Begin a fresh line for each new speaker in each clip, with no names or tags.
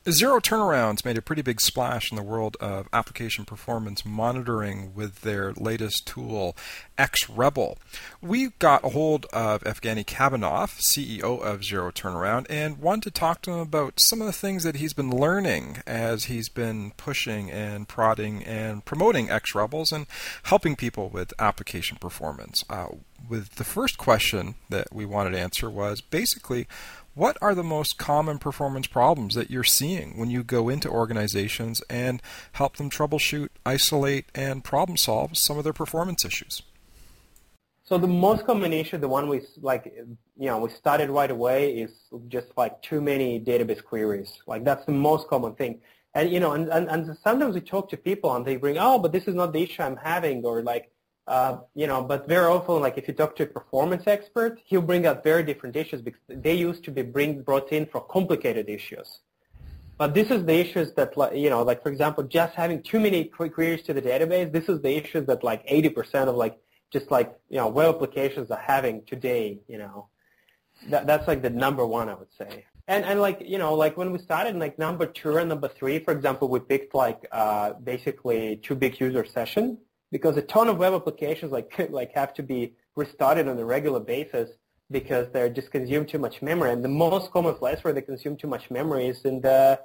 Zero Turnarounds made a pretty big splash in the world of application performance monitoring with their latest tool, XRebel. We got a hold of Evgeny Kamenov, CEO of Zero Turnaround, and wanted to talk to him about some of the things that he's been learning as he's been pushing and prodding and promoting XRebels and helping people with application performance. With the first question that we wanted to answer was basically, what are the most common performance problems that you're seeing when you go into organizations and help them troubleshoot, isolate, and problem solve some of their performance issues?
So the most common issue, the one we we started right away, is just like too many database queries. Like that's the most common thing. And and sometimes we talk to people and they bring, oh, but this is not the issue I'm having, or like but very often, like if you talk to a performance expert, he'll bring out very different issues because they used to be brought in for complicated issues. But this is the issues that, like for example, just having too many queries to the database. This is the issues that like 80% of web applications are having today. That's like the number one, I would say. And like when we started, like number two and number three, for example, we picked basically too big user session. Because a ton of web applications have to be restarted on a regular basis because they just consume too much memory. And the most common place where they consume too much memory is in the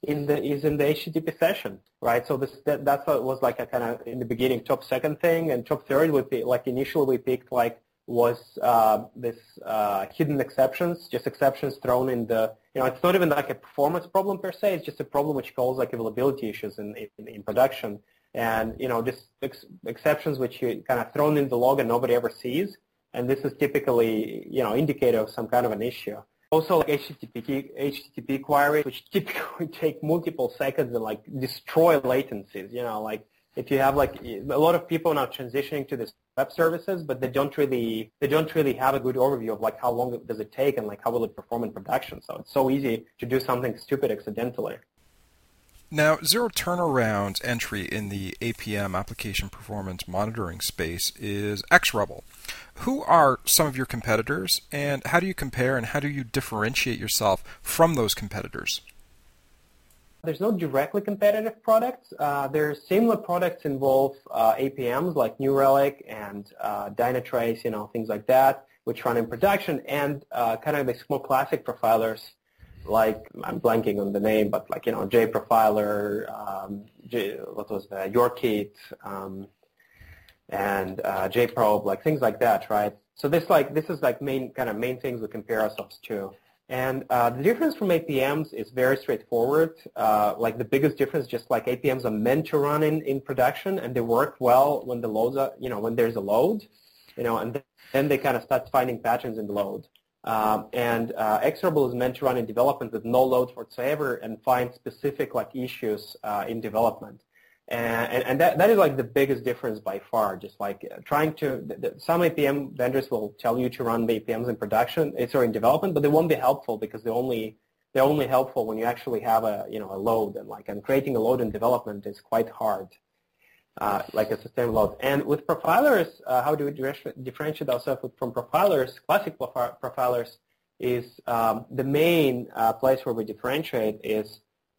HTTP session, right? So that's what was like a kind of in the beginning top second thing, and top third would be like initially we picked was this hidden exceptions, just exceptions thrown in the it's not even like a performance problem per se. It's just a problem which calls like availability issues in production. And, just exceptions which you kind of thrown in the log and nobody ever sees. And this is typically, indicator of some kind of an issue. Also, like HTTP queries, which typically take multiple seconds and, destroy latencies. Like if you have, a lot of people now transitioning to this web services, but they don't really have a good overview of, how long does it take and, how will it perform in production. So it's so easy to do something stupid accidentally.
Now, Zero Turnaround's entry in the APM application performance monitoring space is XRebel. Who are some of your competitors, and how do you compare and how do you differentiate yourself from those competitors?
There's no directly competitive products. There's similar products involve APMs like New Relic and Dynatrace, things like that, which run in production, and kind of the more classic profilers. Like I'm blanking on the name, but JProfiler, Yorkit, and JProbe, things like that, right? So this is main things we compare ourselves to. And the difference from APMs is very straightforward. The biggest difference, just like APMs are meant to run in production, and they work well when the loads are, when there's a load, and then they kind of start finding patterns in the load. XRebel is meant to run in development with no load whatsoever and find specific issues in development. And that is the biggest difference by far. Just trying to, some APM vendors will tell you to run the APMs in production, in development, but they won't be helpful because they're only helpful when you actually have a load, and creating a load in development is quite hard. A sustainable load. And with profilers, how do we differentiate ourselves from profilers? Classic profilers is the main place where we differentiate is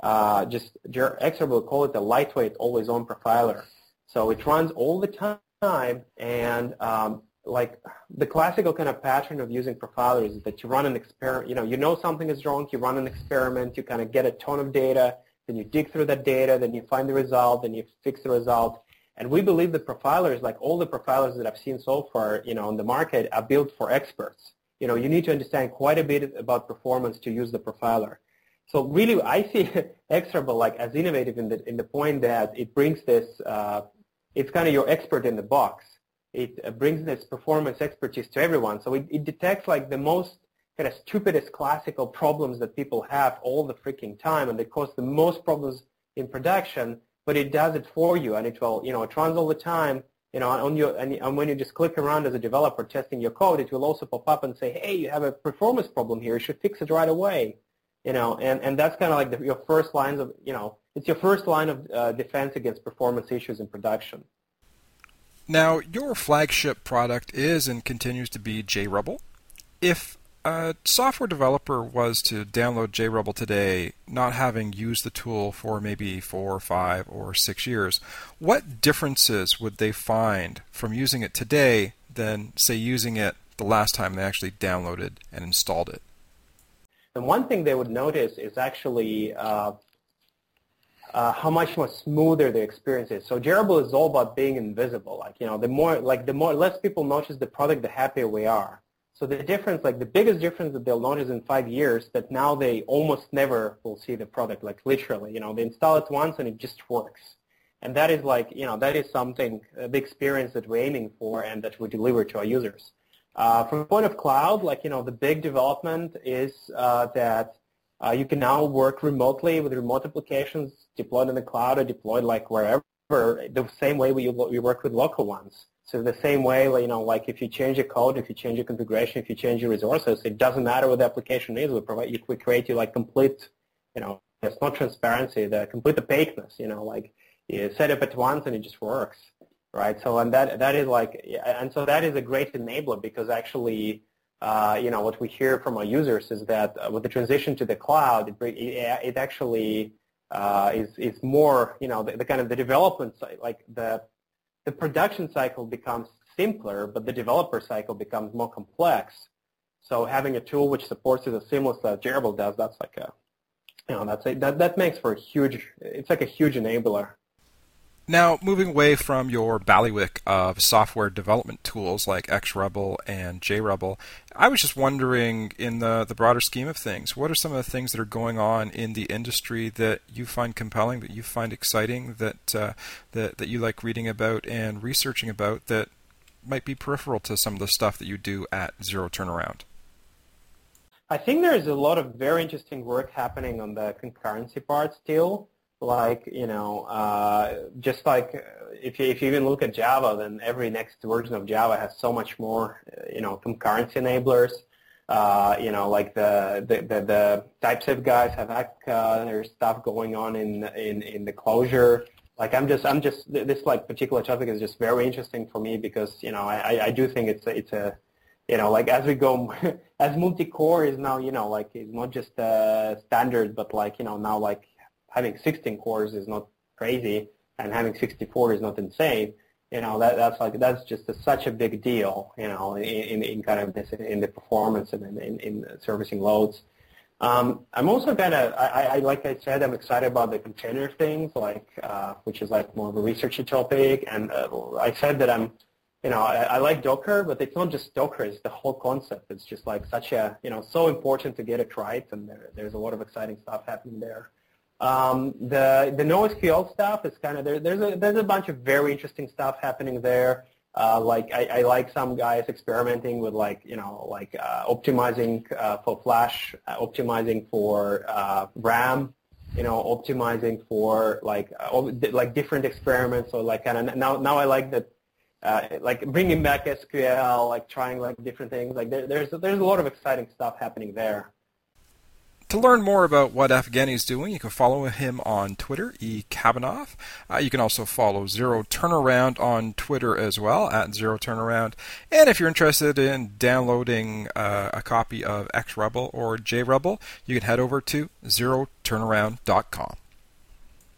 XRebel will call it a lightweight, always-on profiler. So it runs all the time, and the classical kind of pattern of using profilers is that you run an experiment. You know something is wrong. You run an experiment. You kind of get a ton of data. Then you dig through that data, then you find the result, then you fix the result. And we believe that profilers, like all the profilers that I've seen so far, on the market, are built for experts. You need to understand quite a bit about performance to use the profiler. So really, I see XRebel as innovative in the point that it brings this. It's kind of your expert in the box. It brings this performance expertise to everyone. So it detects the most kind of stupidest classical problems that people have all the freaking time, and they cause the most problems in production, but it does it for you, and it will, it runs all the time, on your, and when you just click around as a developer testing your code, it will also pop up and say, hey, you have a performance problem here, you should fix it right away, and that's kind of your first lines of, it's your first line of defense against performance issues in production.
Now, your flagship product is and continues to be JRebel. If a software developer was to download JRebel today, not having used the tool for maybe 4, 5, or 6 years, what differences would they find from using it today than, say, using it the last time they actually downloaded and installed it?
And one thing they would notice is actually how much more smoother the experience is. So JRebel is all about being invisible. The more less people notice the product, the happier we are. So the difference, the biggest difference that they'll notice in 5 years, that now they almost never will see the product, literally. They install it once and it just works. And that is that is something, the experience that we're aiming for and that we deliver to our users. From the point of cloud, the big development is that you can now work remotely with remote applications deployed in the cloud or deployed wherever, the same way we work with local ones. So the same way, if you change your code, if you change your configuration, if you change your resources, it doesn't matter what the application is. We create you complete, there's no transparency, the complete opaqueness. You set up at once and it just works, right? So and that is and so that is a great enabler because actually, what we hear from our users is that with the transition to the cloud, it actually is more, the kind of the development side, the production cycle becomes simpler, but the developer cycle becomes more complex. So having a tool which supports it as seamlessly as JRebel does, that's that makes for it's a huge enabler.
Now, moving away from your bailiwick of software development tools like XRebel and JRebel, I was just wondering, in the broader scheme of things, what are some of the things that are going on in the industry that you find compelling, that you find exciting, that you like reading about and researching about that might be peripheral to some of the stuff that you do at Zero Turnaround?
I think there's a lot of very interesting work happening on the concurrency part still. If you even look at Java, then every next version of Java has so much more, concurrency enablers. The TypeScript guys have there's stuff going on in the Clojure. This particular topic is just very interesting for me because I do think it's a as we go, as multi-core is now it's not just standard, but now having 16 cores is not crazy, and having 64 is not insane. That's just such a big deal. In kind of this, in the performance and in servicing loads. I'm also like I said, I'm excited about the container things, which is more of a researchy topic. And I said that I like Docker, but it's not just Docker; it's the whole concept. It's just such a so important to get it right, and there's a lot of exciting stuff happening there. The NoSQL stuff is kind of there's a bunch of very interesting stuff happening there. I like some guys experimenting with optimizing for Flash, optimizing for RAM, optimizing for different experiments. So now I like that. Bringing back SQL, trying different things. There's a lot of exciting stuff happening there.
To learn more about what Evgeny is doing, you can follow him on Twitter, eKabanov. You can also follow Zero Turnaround on Twitter as well, at Zero Turnaround. And if you're interested in downloading a copy of XRebel or JRebel, you can head over to zeroturnaround.com.